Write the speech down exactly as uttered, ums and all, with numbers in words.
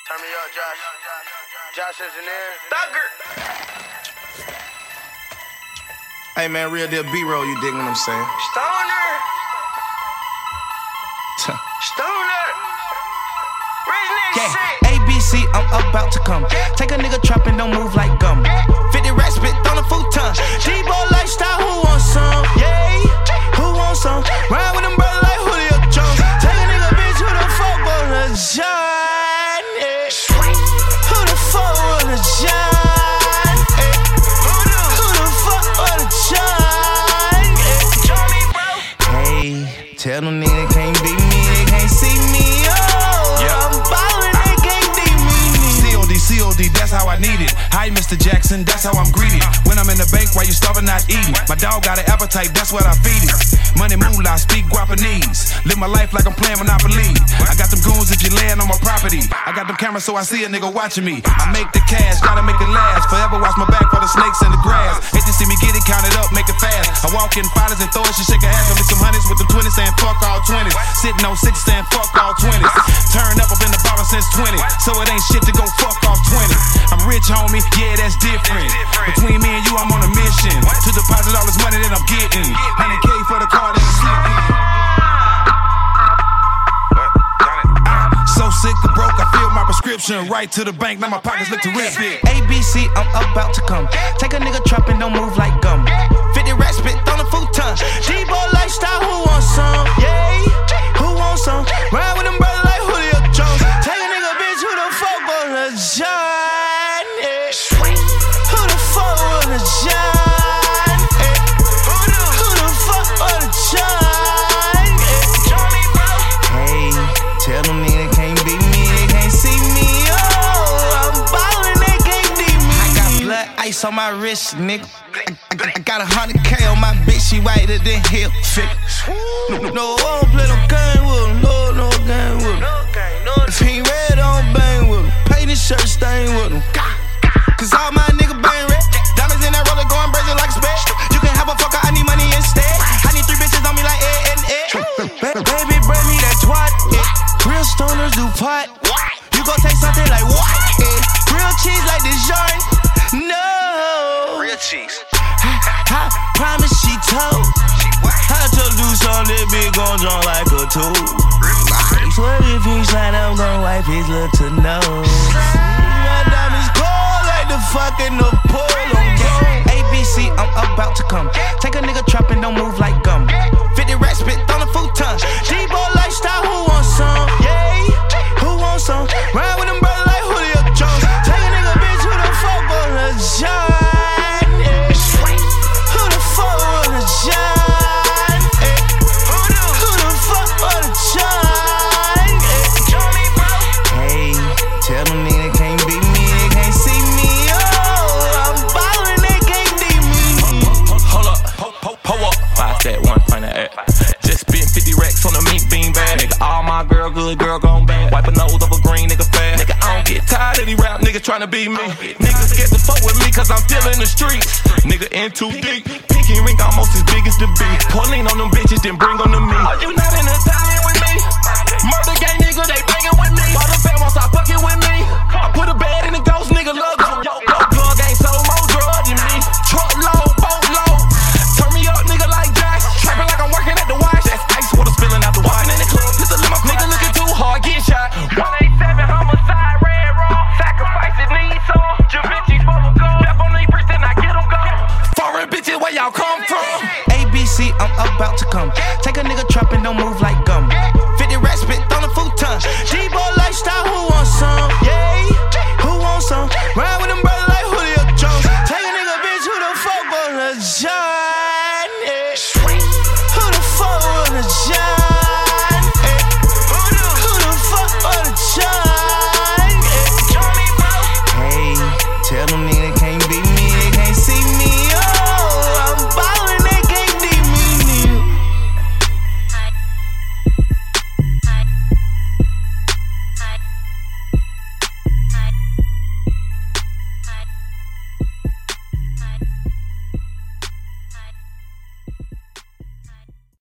Turn me up, Josh. Josh Engineer. Thugger. Hey man, real deal B-roll, you dig what I'm saying? Stoner. Stoner. Rich nigga Yeah, shit. A B C, I'm about to come. Take a nigga trapping, don't move like gum. fifty racks spit on a futon. G-Bo lifestyle, who wants some? Yeah, who wants some? Ride with them brother like Julio Jones. Take a nigga bitch, who the fuck wanna join? Yeah. Who the fuck wanna join? Yeah. Who the fuck wanna join? Yeah. Join me, bro. Hey, tell them niggas can't beat me, they can't see me. Oh, Yeah. I'm ballin', they can't beat me. C O D, C O D, that's how I need it. Hi, Mister Jackson, that's how I'm greeted. When I'm in the bank, while you starving, not eating. My dog got an appetite, that's what I feed it. Money moolah, speak Guapanese. Live my life like I'm playing Monopoly. I got them goons if you land on my property. I got them cameras so I see a nigga watching me. I make the cash, gotta make it last. Forever watch my back for the snakes in the grass. Hate to see me get it, count it up, make it fast. I walk in fighters and throw it, she shake her ass. I make some hundreds with them twenties saying fuck all twenties. Sitting on six saying fuck all twenties. Turn up, I've been the bottom since twenty. So it ain't shit to go fuck off twenty. I'm rich, homie, yeah, that's different. Between me and you, I'm on a mission to deposit all this money that I'm getting. one hundred K for the car that I'm sleeping. So sick of broke, I filled my prescription right to the bank. Now my pockets look terrific. A B C, I'm about to come. Take a nigga trapping, don't move like gum. fifty racks spit on a futon. G-Bo lifestyle, who wants some? Yeah, who wants some? Ride with them brother like Julio Jones. Take a nigga bitch, who the fuck wanna join? Yeah. Who the fuck wanna join? Yeah. Who the fuck wanna join? Yeah. Join me, bro. Hey, tell them niggas can't beat me, they can't see me. Oh, I'm ballin', they can't beat me. I got blood ice on my wrist, nigga. I, I, I got a hundred K on my bitch, she whiter than hip fit. No, no, I don't play no game with him, no, no game with him. No gang, no If he ain't red, I don't bang with him. Paint his shirt, stain with him. Cause all my niggas bang red. Diamonds in that roller going brazen like a spade. You can have a fucker, I need money instead. I need three bitches on me like Ed and Ed. Ba- Baby, bring me that twat. Yeah. Real stoners do pot. You gon' take something like what? Yeah. Real cheese like DiJarn. No. real cheese. I, I promise she told. I told you something that big gon' jump like a tool. He swear if he slide, I'm gon' wipe his little nose. My diamonds cold like the fucking Apollo. A B C, I'm about to come. Take a nigga trapping, don't move like gum. fifty racks spit on a futon. G-Bo lifestyle, who wants some? Yeah, who wants some? Ride with them brother like Julio Jones. Take a nigga bitch, who the fuck wanna join? Yeah. Who the fuck wanna join? Yeah. Who the fuck wanna join? Yeah. Join me, bro. Hey, tell them niggas can't beat me, they can't see me. Oh, I'm ballin', they can't beat me. Hold up, po, po, po up. Five that one, find that act. Just spent fifty racks on a meat bean bag. Nigga, all my girl good, girl gon' bad. Wipe a nose of a green nigga fast. Nigga, I don't get tired of these rap niggas tryna be me. Niggas scared to fuck with me cause I'm still in the streets. Nigga in too deep. Pinky ring almost as big as the beat. Pauline on them bitches, then bring on to me. Are you not in the time with me? Murder gang nigga, they bangin' with me. All the fam won't stop fucking with me. I put a bed in the ghost nigga logo. Yo, yo, plug ain't so more drug than me. Truck load, boat load. Turn me up, nigga, like Jack. Trapping like I'm working at the watch. That's ice water spilling out the wine in the club. Pistol in my nigga looking too hard, get shot. one eighty-seven homicide, red raw. Sacrifices need some. Javinci full of gold. Step on these bricks and I get them gone. Foreign bitches, where y'all come from? A B C, I'm about to come.